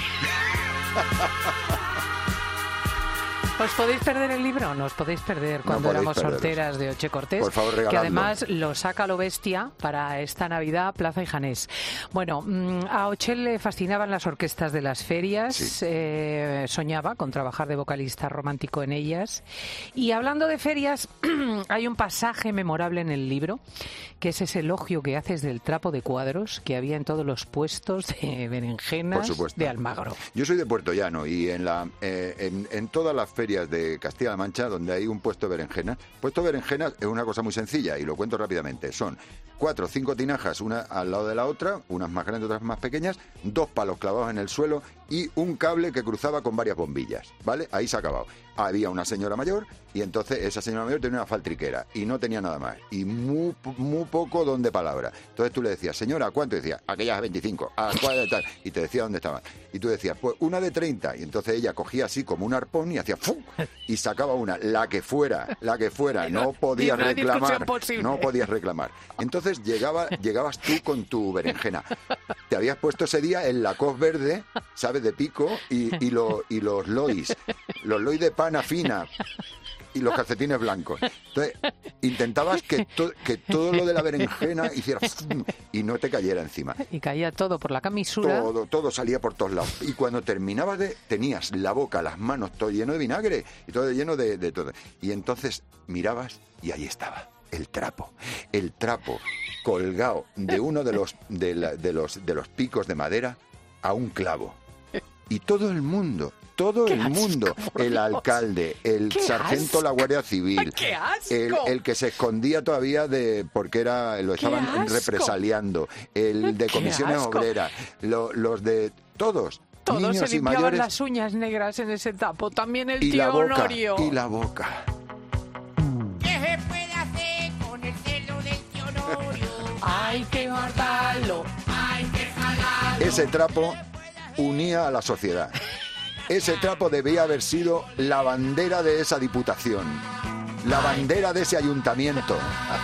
¿Os podéis perder el libro? No os podéis perder cuando podéis éramos perderos. solteras de Oche Cortés, Por favor, que regaladlo. además lo saca lo bestia para esta Navidad, Plaza y Janés. Bueno, mm, a Oche le fascinaban las orquestas de las ferias, eh, soñaba con trabajar de vocalista romántico en ellas. Y hablando de ferias, hay un pasaje memorable en el libro, que es ese elogio que haces del trapo de cuadros que había en todos los puestos de berenjenas Por supuesto. de Almagro. Yo soy de Puerto Llano y en, la, eh, en, en todas las ferias de Castilla-La Mancha donde hay un puesto de berenjenas, puesto de berenjenas es una cosa muy sencilla y lo cuento rápidamente. Son cuatro o cinco tinajas, una al lado de la otra, unas más grandes, otras más pequeñas, dos palos clavados en el suelo y un cable que cruzaba con varias bombillas, ¿vale? Ahí se ha acabado. Había una señora mayor y entonces esa señora mayor tenía una faltriquera y no tenía nada más y muy, muy poco don de palabra. Entonces tú le decías, señora, ¿cuánto? Y decía, aquellas veinticinco, ¿a cuál de tal? Y te decía dónde estaban. Y tú decías, pues una de treinta. Y entonces ella cogía así como un arpón y hacía ¡fum! Y sacaba una, la que fuera, la que fuera. No podías Ninguna discusión reclamar. posible. No podías reclamar. Entonces llegaba, llegabas tú con tu berenjena. Te habías puesto ese día el Lacoste verde, ¿sabes? De pico y, y, lo- y los Lois. Los Lois de pana fina. Y los calcetines blancos. Entonces, intentabas que, to- que todo lo de la berenjena hiciera ¡fum! Y no te cayera encima. Y caía todo por la camisura. Todo, todo salía por todos lados. Y cuando terminabas de... tenías la boca, las manos, todo lleno de vinagre y todo lleno de, de todo. Y entonces mirabas y ahí estaba el trapo. El trapo colgado de uno de los, de la- de los, de los picos de madera a un clavo. Y todo el mundo... Todo ¡Qué el asco, mundo, por el Dios! alcalde, el ¡Qué sargento de la Guardia Civil, ¡Qué asco! el, el que se escondía todavía de porque era lo ¡Qué estaban asco! represaliando, el de ¡Qué comisiones asco! obreras, lo- los de todos, Todos niños se y limpiaban mayores, las uñas negras en ese tapo. También el y tío la boca, Honorio. y la boca. ¿Qué se puede hacer con el celo del tío Honorio? Hay que guardarlo. Hay que jalarlo. Ese trapo unía a la sociedad. Ese trapo debía haber sido la bandera de esa diputación, la bandera de ese ayuntamiento.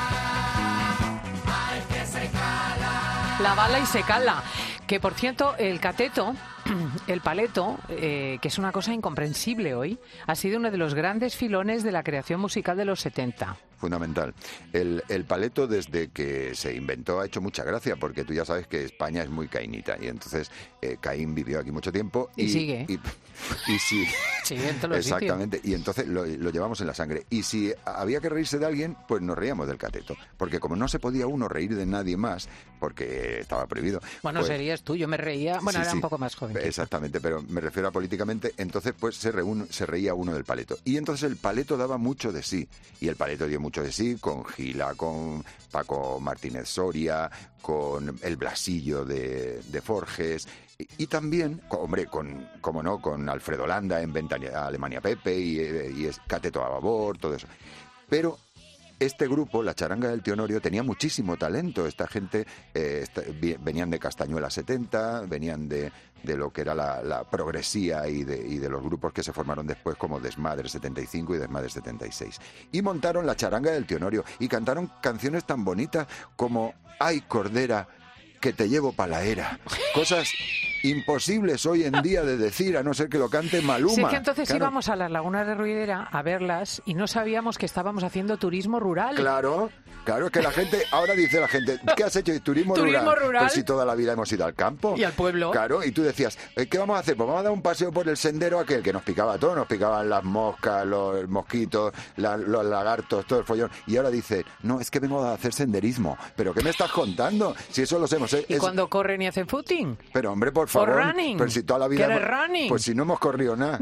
La bala y se cala. Que por cierto, el cateto, el paleto, eh, que es una cosa incomprensible hoy, ha sido uno de los grandes filones de la creación musical de los setenta. Fundamental. El, el paleto desde que se inventó ha hecho mucha gracia porque tú ya sabes que España es muy caínita y entonces eh, Caín vivió aquí mucho tiempo Y sigue. y, y si Sigue en todos los exactamente y entonces lo, lo llevamos en la sangre y si había que reírse de alguien pues nos reíamos del cateto porque como no se podía uno reír de nadie más porque estaba prohibido. Bueno, pues, serías tú, yo me reía. Bueno, sí, era sí, un poco más joven. que tú. Exactamente, pero me refiero a políticamente. Entonces, pues se, reúne- se reía uno del paleto. Y entonces el paleto daba mucho de sí. Y el paleto dio mucho de sí con Gila, con Paco Martínez Soria, con el Blasillo de, de Forges. Y, y también, co- hombre, con, como no, con Alfredo Landa en Ventania, Alemania Pepe y, eh, y es Cateto a Babor, todo eso. Pero este grupo, la charanga del tío Honorio, tenía muchísimo talento. Esta gente eh, esta- vi- venían de Castañuela setenta, venían de, de lo que era la, la progresía y de, y de los grupos que se formaron después como Desmadre setenta y cinco y Desmadre setenta y seis. Y montaron la charanga del tío Honorio y cantaron canciones tan bonitas como Ay, Cordera, que te llevo pa' la era. Cosas imposibles hoy en día de decir, a no ser que lo cante Maluma. Sí, que entonces Claro. íbamos a las lagunas de Ruidera a verlas y no sabíamos que estábamos haciendo turismo rural. Claro, Claro, es que la gente, ahora dice la gente, ¿qué has hecho? ¿Turismo, ¿Turismo rural? rural? Pues si toda la vida hemos ido al campo. Y al pueblo. Claro, y tú decías, ¿qué vamos a hacer? Pues vamos a dar un paseo por el sendero aquel que nos picaba todo, nos picaban las moscas, los mosquitos, la, los lagartos, todo el follón. Y ahora dice, no, es que vengo a hacer senderismo. ¿Pero qué me estás contando? Si eso lo hacemos. ¿eh? ¿Y es... cuando corren y hacen footing? Pero hombre, por favor. ¿O running? Pero si toda la vida... ¿Quieres hemos... running? Pues si no hemos corrido nada.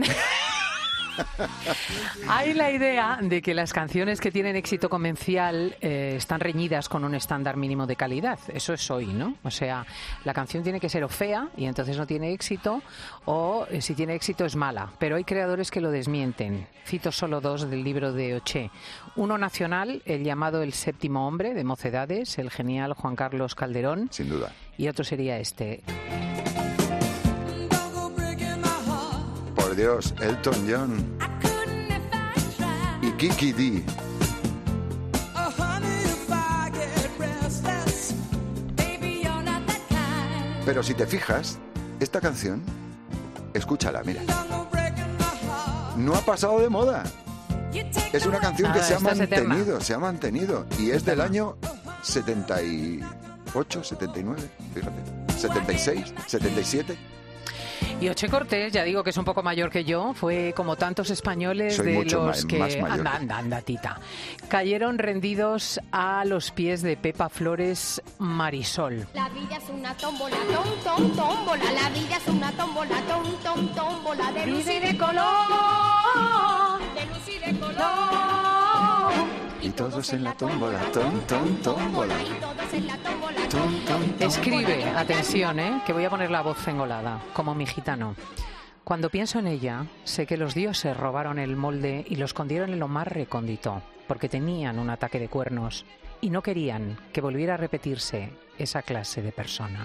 Hay la idea de que las canciones que tienen éxito comercial eh, están reñidas con un estándar mínimo de calidad. Eso es hoy, ¿no? O sea, la canción tiene que ser o fea y entonces no tiene éxito, o eh, si tiene éxito es mala. Pero hay creadores que lo desmienten. Cito solo dos del libro de Oché. Uno nacional, el llamado El Séptimo Hombre, de Mocedades, el genial Juan Carlos Calderón. Sin duda. Y otro sería este. Por Dios, Elton John y Kiki D. Pero si te fijas, esta canción, escúchala, mira, no ha pasado de moda. Es una canción Nada, que se ha esta es mantenido, eterna. se ha mantenido. Y es del año setenta y ocho, setenta y nueve, fíjate, setenta y seis, setenta y siete. Y Oché Cortés, ya digo que es un poco mayor que yo, fue como tantos españoles Soy de mucho los ma- que más mayor anda, que- anda, anda, tita, cayeron rendidos a los pies de Pepa Flores Marisol. La vida es una tómbola, tom, tom, tómbola. La vida es una tómbola, tom, tom, tómbola. De luz y de color, de luz y de color. Y todos en la tómbola, tom, tom, tómbola. Todos en la tómbola, Tom, tom, Escribe, atención, ¿eh? que voy a poner la voz engolada, como mi gitano. Cuando pienso en ella, sé que los dioses robaron el molde y lo escondieron en lo más recóndito, porque tenían un ataque de cuernos y no querían que volviera a repetirse esa clase de persona.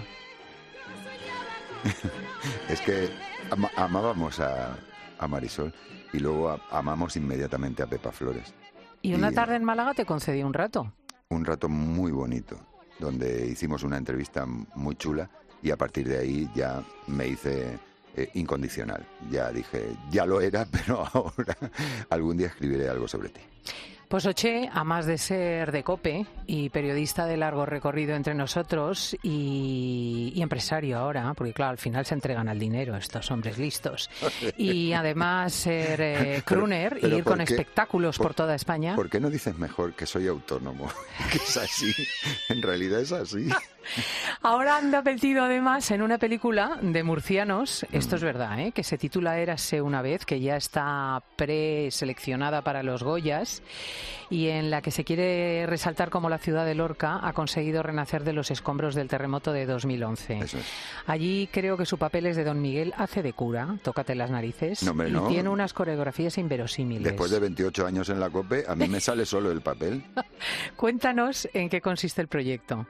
Es que ama- amábamos a, a Marisol y luego a- amamos inmediatamente a Pepa Flores. Y una Y- tarde en Málaga te concedí un rato. Un rato muy bonito, donde hicimos una entrevista muy chula y a partir de ahí ya me hice eh, incondicional. Ya dije, ya lo era, pero ahora algún día escribiré algo sobre ti. Pues Oché, a más de ser de COPE y periodista de largo recorrido entre nosotros y, y empresario ahora, porque claro, al final se entregan al dinero estos hombres listos, y además ser eh, crooner Pero- pero y ir con ¿por qué? espectáculos por, ¿Por- toda España. ¿Por qué no dices mejor que soy autónomo? Que es así, en realidad es así. Ahora anda metido además en una película de murcianos, esto es verdad, ¿eh? que se titula Érase una vez, que ya está preseleccionada para los Goyas y en la que se quiere resaltar cómo la ciudad de Lorca ha conseguido renacer de los escombros del terremoto de dos mil once. Eso es. Allí creo que su papel es de Don Miguel, hace de cura, tócate las narices, No, hombre, y no. tiene unas coreografías inverosímiles. Después de veintiocho años en la COPE, a mí me sale solo el papel. Cuéntanos en qué consiste el proyecto.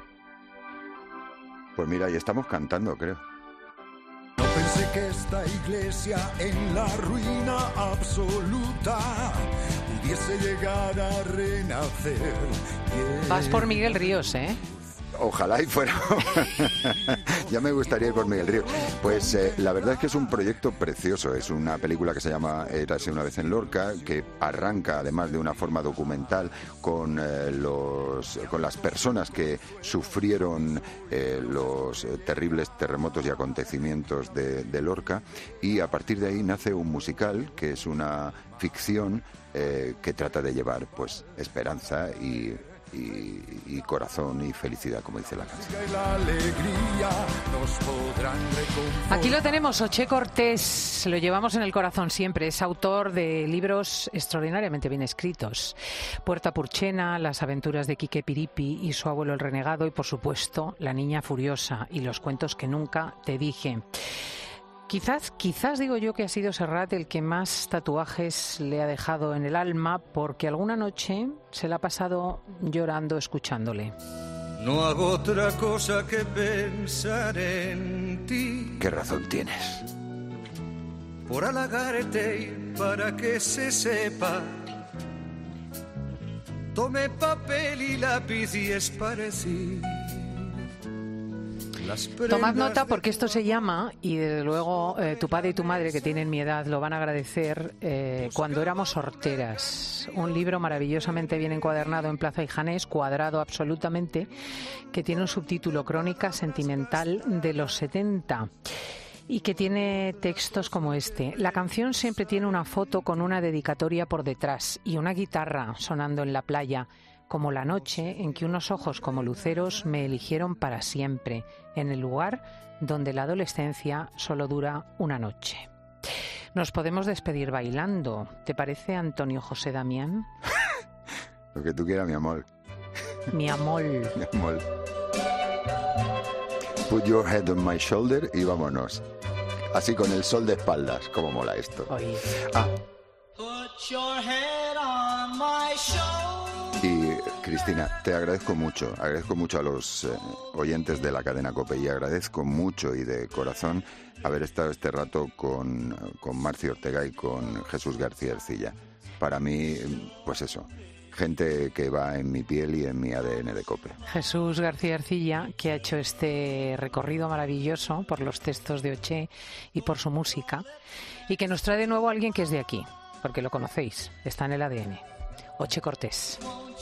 Pues mira, y estamos cantando, creo. No pensé que esta iglesia en la ruina absoluta pudiese llegar a renacer. Yeah. Vas por Miguel Ríos, ¿eh? Ojalá y fuera. Ya me gustaría ir por Miguel Río. Pues eh, la verdad es que es un proyecto precioso. Es una película que se llama Érase una vez en Lorca, que arranca además de una forma documental con, eh, los, con las personas que sufrieron eh, los eh, terribles terremotos y acontecimientos de, de Lorca. Y a partir de ahí nace un musical que es una ficción eh, que trata de llevar pues esperanza y... Y, y corazón y felicidad, como dice la canción. Aquí lo tenemos, Oché Cortés, lo llevamos en el corazón siempre, es autor de libros extraordinariamente bien escritos. Puerta Purchena, Las aventuras de Quique Piripi y su abuelo el renegado y por supuesto La niña furiosa y los cuentos que nunca te dije. Quizás, quizás digo yo que ha sido Serrat el que más tatuajes le ha dejado en el alma porque alguna noche se la ha pasado llorando escuchándole. No hago otra cosa que pensar en ti. ¿Qué razón tienes? Por halagarte y para que se sepa. Tome papel y lápiz y esparcí. Tomad nota porque esto se llama, y desde luego eh, tu padre y tu madre, que tienen mi edad, lo van a agradecer, eh, Cuando éramos horteras. Un libro maravillosamente bien encuadernado en Plaza y Janés, cuadrado absolutamente, que tiene un subtítulo, Crónica sentimental de los setenta. Y que tiene textos como este. La canción siempre tiene una foto con una dedicatoria por detrás y una guitarra sonando en la playa, como la noche en que unos ojos como luceros me eligieron para siempre, en el lugar donde la adolescencia solo dura una noche. Nos podemos despedir bailando. ¿Te parece, Antonio José Damián? Lo que tú quieras, mi amor. Mi amor. Mi amor. Put your head on my shoulder y vámonos. Así con el sol de espaldas. ¿Cómo mola esto? Oye. Ah. Put your head on my shoulder. Y Cristina, te agradezco mucho. Agradezco mucho a los eh, oyentes de la cadena COPE y agradezco mucho y de corazón haber estado este rato con, con Marci Ortega y con Jesús García Ercilla. Para mí, pues eso, gente que va en mi piel y en mi A D N de COPE. Jesús García Ercilla, que ha hecho este recorrido maravilloso por los textos de Oché y por su música, y que nos trae de nuevo a alguien que es de aquí, porque lo conocéis, está en el A D N. Oché Cortés.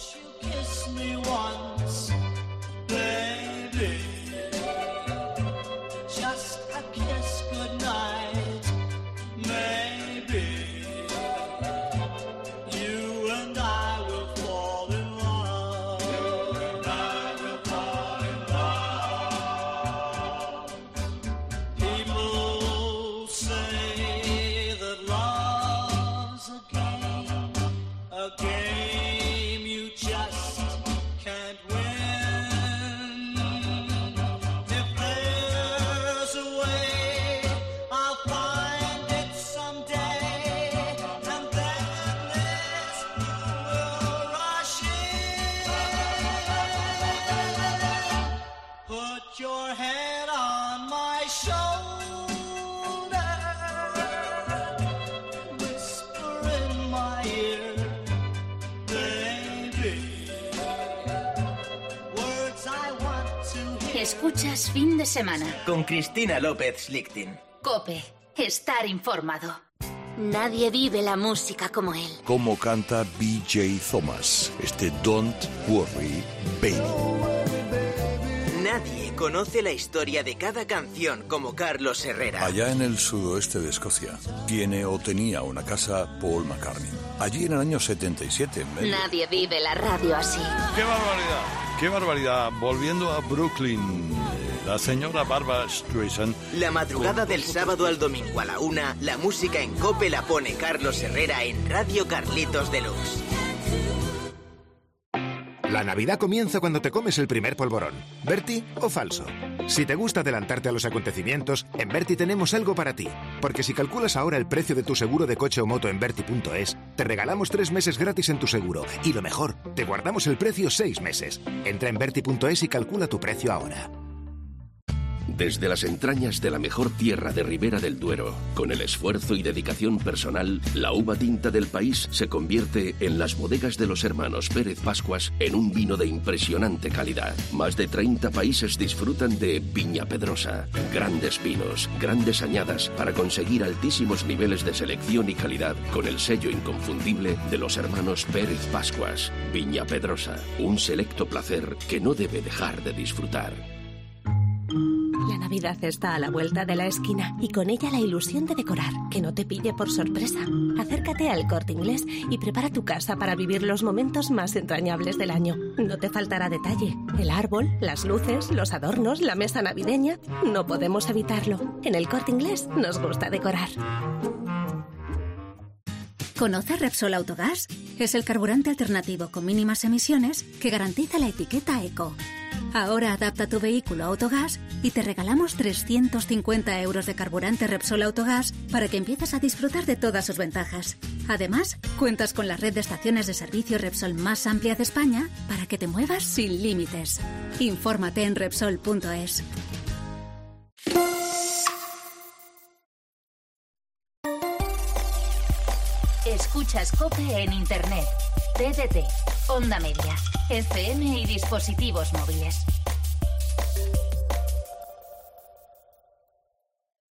Escuchas Fin de Semana con Cristina López Slichting. COPE. Estar informado. Nadie vive la música como él. Como canta B J Thomas, este Don't Worry Baby. Nadie conoce la historia de cada canción como Carlos Herrera. Allá en el sudoeste de Escocia tiene o tenía una casa Paul McCartney. Allí en el año setenta y siete. En medio. Nadie vive la radio así. ¡Qué barbaridad! ¡Qué barbaridad! Volviendo a Brooklyn, la señora Barbra Streisand... La madrugada del sábado al domingo a la una, la música en COPE la pone Carlos Herrera en Radio Carlitos Deluxe. La Navidad comienza cuando te comes el primer polvorón. ¿Berti o falso? Si te gusta adelantarte a los acontecimientos, en Berti tenemos algo para ti. Porque si calculas ahora el precio de tu seguro de coche o moto en Berti punto es, te regalamos tres meses gratis en tu seguro. Y lo mejor, te guardamos el precio seis meses. Entra en Berti punto es y calcula tu precio ahora. Desde las entrañas de la mejor tierra de Ribera del Duero, con el esfuerzo y dedicación personal, la uva tinta del país se convierte en las bodegas de los hermanos Pérez Pascuas en un vino de impresionante calidad. Más de treinta países disfrutan de Viña Pedrosa. Grandes vinos, grandes añadas para conseguir altísimos niveles de selección y calidad con el sello inconfundible de los hermanos Pérez Pascuas. Viña Pedrosa, un selecto placer que no debe dejar de disfrutar. La Navidad está a la vuelta de la esquina y con ella la ilusión de decorar, que no te pille por sorpresa. Acércate al Corte Inglés y prepara tu casa para vivir los momentos más entrañables del año. No te faltará detalle. El árbol, las luces, los adornos, la mesa navideña. No podemos evitarlo. En el Corte Inglés nos gusta decorar. ¿Conoce Repsol Autogás? Es el carburante alternativo con mínimas emisiones que garantiza la etiqueta Eco. Ahora adapta tu vehículo a Autogás y te regalamos trescientos cincuenta euros de carburante Repsol Autogás para que empieces a disfrutar de todas sus ventajas. Además, cuentas con la red de estaciones de servicio Repsol más amplia de España para que te muevas sin límites. Infórmate en Repsol punto es. Escuchas COPE en Internet, T D T, Onda Media, F M y dispositivos móviles.